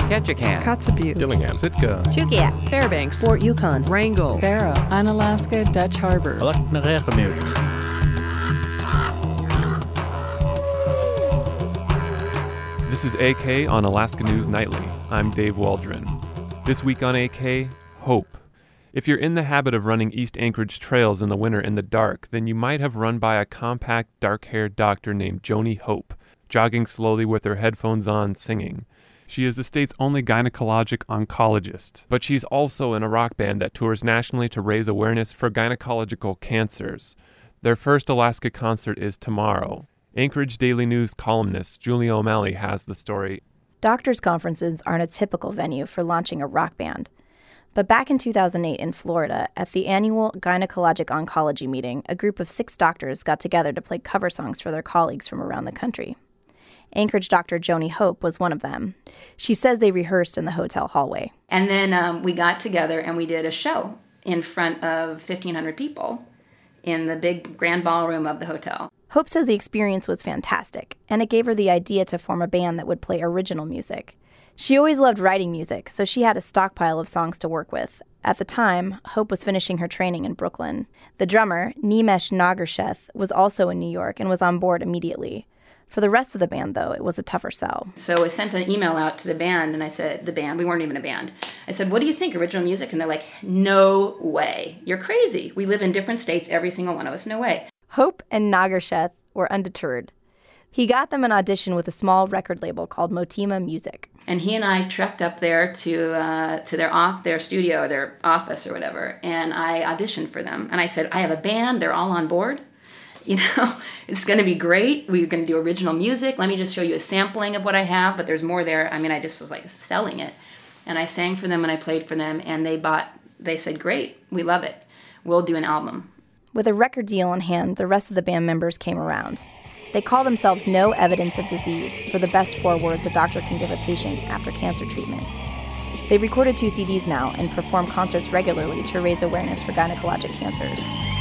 Ketchikan, Kotzebue, Dillingham, Sitka, Chugiak, Fairbanks, Fort Yukon, Wrangell, Barrow, Unalaska, Dutch Harbor. This is AK on Alaska News Nightly. I'm Dave Waldron. This week on AK, hope. If you're in the habit of running East Anchorage trails in the winter in the dark, then you might have run by a compact, dark-haired doctor named Joni Hope, jogging slowly with her headphones on, singing. She is the state's only gynecologic oncologist, but she's also in a rock band that tours nationally to raise awareness for gynecological cancers. Their first Alaska concert is tomorrow. Anchorage Daily News columnist Julia O'Malley has the story. Doctors' conferences aren't a typical venue for launching a rock band. But back in 2008 in Florida, at the annual Gynecologic Oncology meeting, a group of 6 doctors got together to play cover songs for their colleagues from around the country. Anchorage Dr. Joni Hope was one of them. She says they rehearsed in the hotel hallway. And then we got together and we did a show in front of 1,500 people in the big grand ballroom of the hotel. Hope says the experience was fantastic, and it gave her the idea to form a band that would play original music. She always loved writing music, so she had a stockpile of songs to work with. At the time, Hope was finishing her training in Brooklyn. The drummer, Nimesh Nagarsheth, was also in New York and was on board immediately. For the rest of the band, though, it was a tougher sell. So I sent an email out to the band, and I said, we weren't even a band. I said, what do you think, original music? And they're like, no way. You're crazy. We live in different states, every single one of us. No way. Hope and Nagarsheth were undeterred. He got them an audition with a small record label called Motima Music. And he and I trekked up there to their studio, their office or whatever, and I auditioned for them. And I said, I have a band, they're all on board. You know, it's going to be great. We're going to do original music. Let me just show you a sampling of what I have, but there's more there. I mean, I just was like selling it. And I sang for them and I played for them, and they said, great, we love it. We'll do an album. With a record deal in hand, the rest of the band members came around. They call themselves No Evidence of Disease for the best 4 words a doctor can give a patient after cancer treatment. They've recorded 2 CDs now and perform concerts regularly to raise awareness for gynecologic cancers.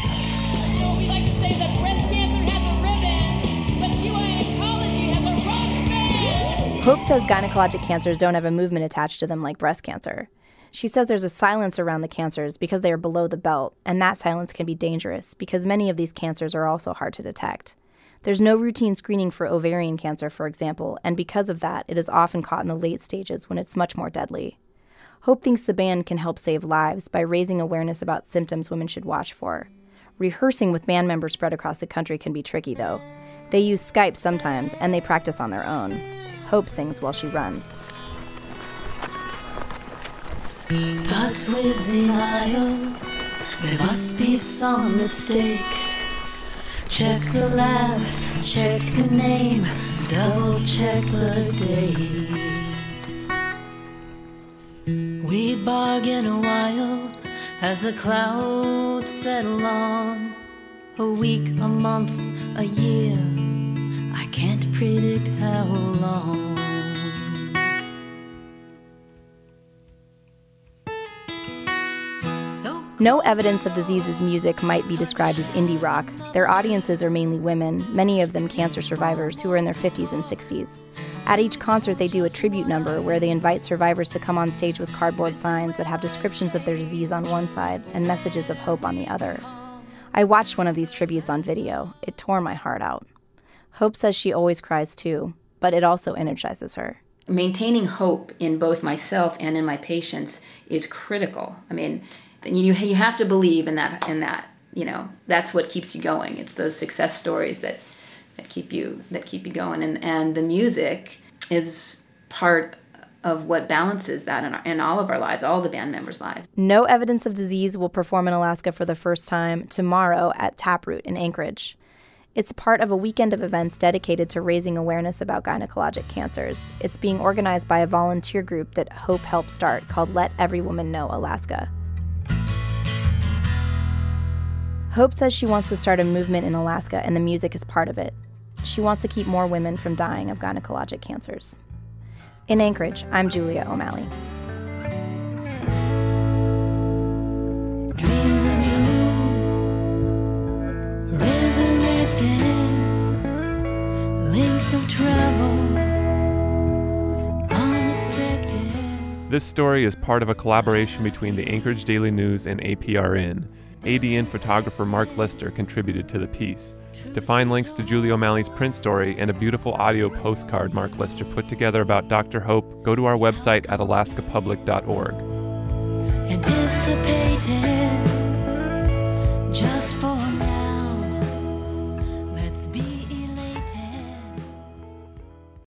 We like to say that breast cancer has a ribbon, but GY oncology has a rock band. Hope says gynecologic cancers don't have a movement attached to them like breast cancer. She says there's a silence around the cancers because they are below the belt, and that silence can be dangerous because many of these cancers are also hard to detect. There's no routine screening for ovarian cancer, for example, and because of that, it is often caught in the late stages when it's much more deadly. Hope thinks the band can help save lives by raising awareness about symptoms women should watch for. Rehearsing with band members spread across the country can be tricky, though. They use Skype sometimes, and they practice on their own. Hope sings while she runs. Starts with denial. There must be some mistake. Check the lab, check the name, double check the date. We bargain a while as the clouds settle on. A week, a month, a year, I can't predict how long. No Evidence of Disease's music might be described as indie rock. Their audiences are mainly women, many of them cancer survivors who are in their 50s and 60s. At each concert, they do a tribute number where they invite survivors to come on stage with cardboard signs that have descriptions of their disease on one side and messages of hope on the other. I watched one of these tributes on video. It tore my heart out. Hope says she always cries too, but it also energizes her. Maintaining hope in both myself and in my patients is critical. I mean, you have to believe in that. You know, that's what keeps you going. It's those success stories that keep you going, and the music is part of what balances that in all of our lives, all the band members' lives. No Evidence of Disease will perform in Alaska for the first time tomorrow at Taproot in Anchorage. It's part of a weekend of events dedicated to raising awareness about gynecologic cancers. It's being organized by a volunteer group that Hope helped start called Let Every Woman Know Alaska. Hope says she wants to start a movement in Alaska, and the music is part of it. She wants to keep more women from dying of gynecologic cancers. In Anchorage, I'm Julia O'Malley. Dreams of youth, resurrected, length of travel, unexpected. This story is part of a collaboration between the Anchorage Daily News and APRN. ADN photographer Mark Lester contributed to the piece. To find links to Julie O'Malley's print story and a beautiful audio postcard Mark Lester put together about Dr. Hope, go to our website at alaskapublic.org. Anticipated